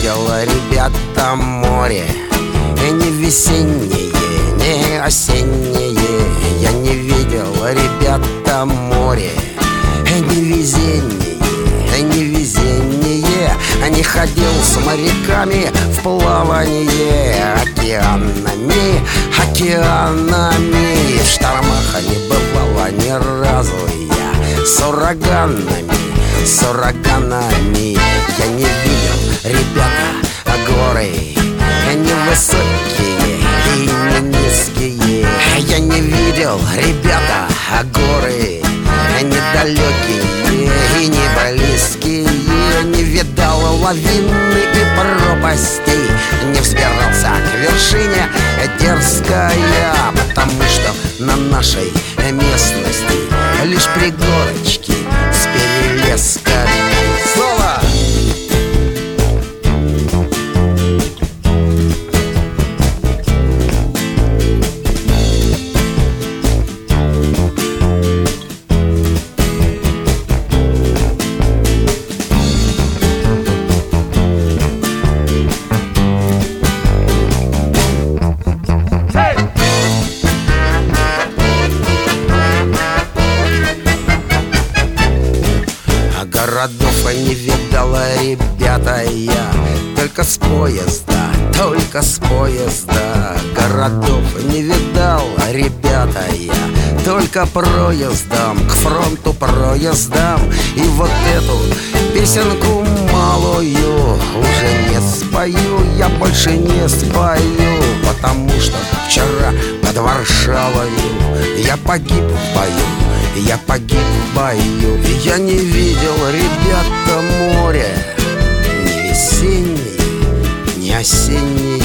видел, ребята, море. И не весеннее, не осеннее. Я не видел, ребята, море. И не везение, не везение. Не ходил с моряками в плавание океанами, океанами. В штормах не бывало ни разу я. С ураганами, с ураганами. Я не видел, ребята, горы. Не высокие и не низкие. Я не видел, ребята, горы. Не далекие и не близкие. Не видал лавины и пропастей. Не взбирался к вершине дерзкая, потому что на нашей местности лишь пригорочки с перелесками. Снова! Городов не видала, ребята, я. Только с поезда, только с поезда. Городов не видал, ребята, я. Только проездом, к фронту проездом. И вот эту песенку малую уже не спою, я больше не спою. Потому что вчера под Варшавою я погиб в бою. Я погиб в бою. Я не видел, ребята, море. Ни весеннее, ни осеннее.